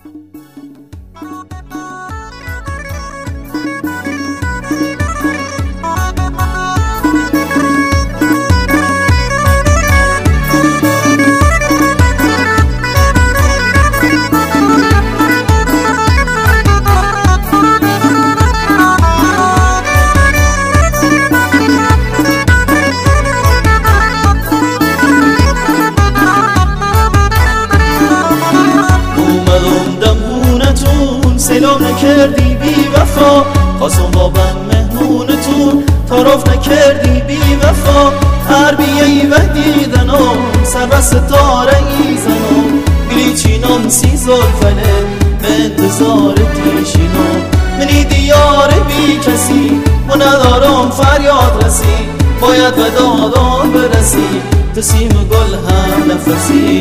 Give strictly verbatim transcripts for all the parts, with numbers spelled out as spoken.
سلام نکردی بی وفا، خواستم بابم مهمونتون تعارف نکردی بی وفا. عربیهی و دیدنم سر و ستاره ای زنم، گلیچینم سی زلفنه به انتظار تیشینم. منی دیار بی کسی و ندارم فریاد رسی، باید به دادم برسی تو سیم گل هم نفسی.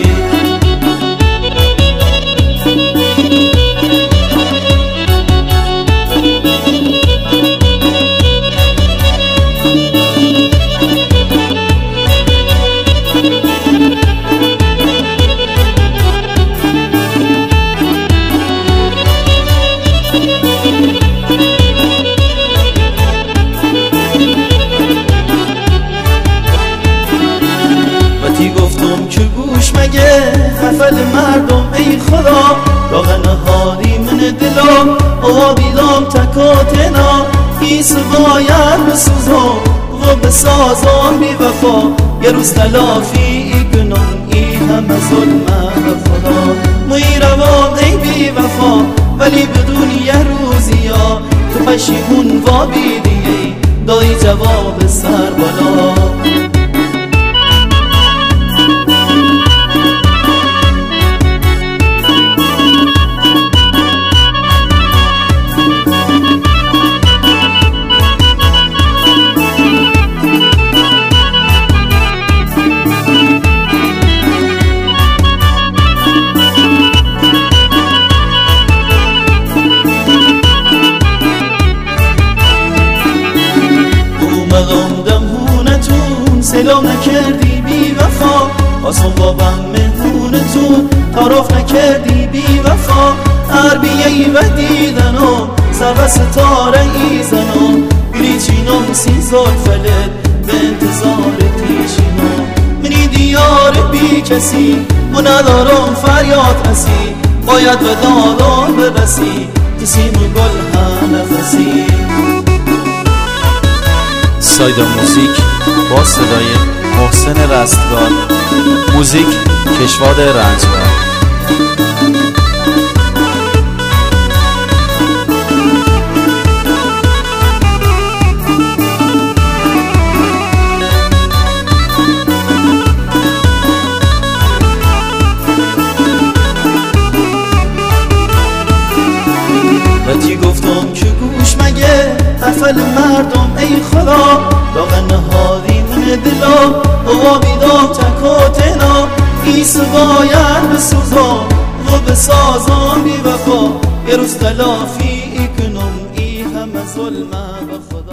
گفتم که گوش مگه حفل مردم ای خدا، داغ نهاری من دلم آبیدم تکاتنا. ایس باید بسوزم و بسازم بی وفا، یه روز تلافی کنم ای همه ظلم خدا. موی روام ای بی وفا ولی بدون یه روزی ها تو پشیمون و بیدی دایی جواب سر بالا. سلام نکردی بی وفا، خواستم بابم مهمونتون تعارف نکردی بی وفا. عربیهی و دیدنم سر و ستاره ای زنم، گلیچینم سی زلفلت به انتظار تیشینم. منی دیار بی کسی و ندارم فریاد رسی، باید به دادم برسی تو سیم گل هم نفسی. سایدا موزیک با صدای محسن رستگار، موزیک کشواد رنجبر. وقتی گفتم که گوش مگه حفل مردم ای خدا، داغ نهاری من دلم آبیدم تکاتنا. ایس باید بسوزم و بسازم بی وفا، یه روز تلافی کنم ای همه ظلم خدا.